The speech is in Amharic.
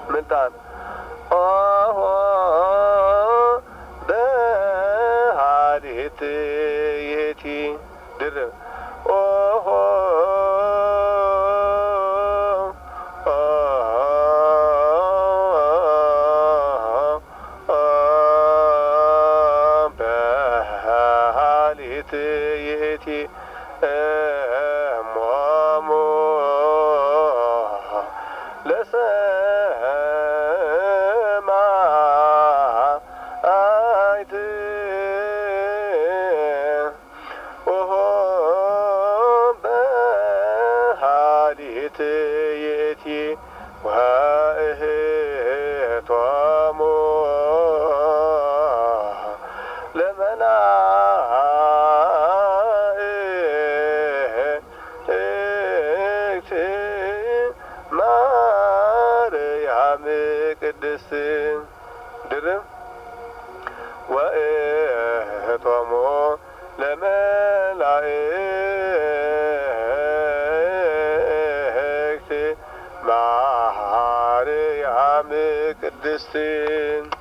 ምንጣን ኦሆ በሃሊት ይእቲ ድርብ ኦሆ በሃሊት ይእቲ እሞሙ ለሰማዕት ኦሆ በሃሊት ይእቲ ወእህቶሙ ለመላእክት ማርያም ቅድስት ድርብ ወእህቶሙ ለመላእክት ማርያም ቅድስት